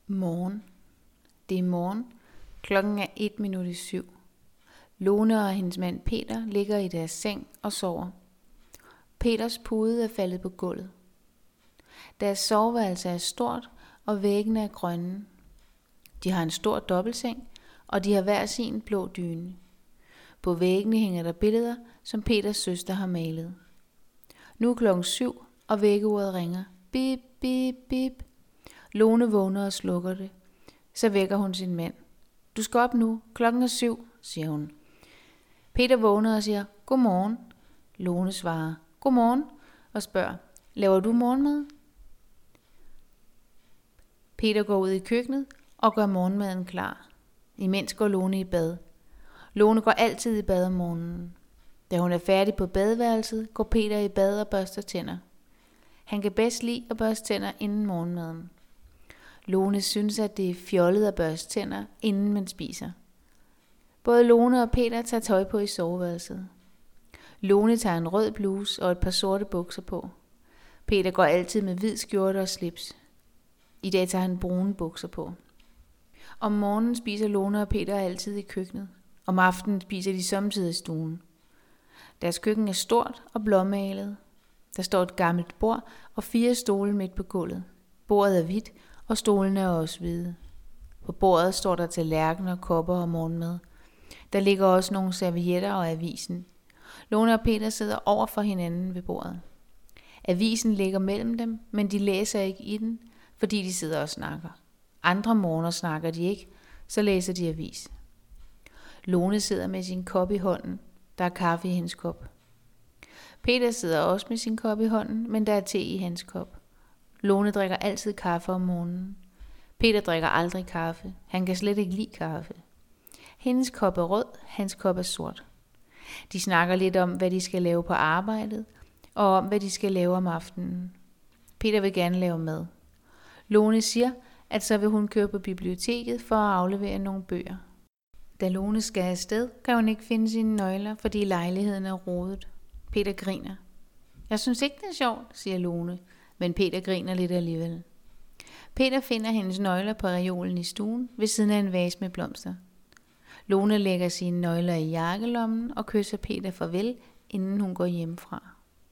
Morgen. Det er morgen. Klokken er 7:01. Lone og hendes mand Peter ligger i deres seng og sover. Peters pude er faldet på gulvet. Deres soveværelse er stort, og væggene er grønne. De har en stor dobbeltseng, og de har hver sin blå dyne. På væggene hænger der billeder, som Peters søster har malet. Nu er klokken 7, og vækkeuret ringer. Bip, bip, bip. Lone vågner og slukker det. Så vækker hun sin mand. Du skal op nu. Klokken er 7, siger hun. Peter vågner og siger, godmorgen. Lone svarer, godmorgen, og spørger, laver du morgenmad? Peter går ud i køkkenet og gør morgenmaden klar. Imens går Lone i bad. Lone går altid i bad om morgenen. Da hun er færdig på badeværelset, går Peter i bad og børster tænder. Han kan bedst lide at børste tænder inden morgenmaden. Lone synes, at det er fjollet at børste tænder, inden man spiser. Både Lone og Peter tager tøj på i soveværelset. Lone tager en rød bluse og et par sorte bukser på. Peter går altid med hvid skjorte og slips. I dag tager han brune bukser på. Om morgenen spiser Lone og Peter altid i køkkenet. Om aftenen spiser de samtidig i stuen. Deres køkken er stort og blåmalet. Der står et gammelt bord og 4 stole midt på gulvet. Bordet er hvidt, og stolene er også hvide. På bordet står der tallerkener, kopper og morgenmad. Der ligger også nogle servietter og avisen. Lone og Peter sidder over for hinanden ved bordet. Avisen ligger mellem dem, men de læser ikke i den, fordi de sidder og snakker. Andre morgener snakker de ikke, så læser de avis. Lone sidder med sin kop i hånden. Der er kaffe i hendes kop. Peter sidder også med sin kop i hånden, men der er te i hans kop. Lone drikker altid kaffe om morgenen. Peter drikker aldrig kaffe. Han kan slet ikke lide kaffe. Hendes kop er rød, hans kop er sort. De snakker lidt om, hvad de skal lave på arbejdet, og om, hvad de skal lave om aftenen. Peter vil gerne lave mad. Lone siger, at så vil hun køre på biblioteket for at aflevere nogle bøger. Da Lone skal afsted, kan hun ikke finde sine nøgler, fordi lejligheden er rodet. Peter griner. Jeg synes ikke, det er sjovt, siger Lone, men Peter griner lidt alligevel. Peter finder hendes nøgler på reolen i stuen ved siden af en vase med blomster. Lone lægger sine nøgler i jakkelommen og kysser Peter farvel, inden hun går hjemmefra.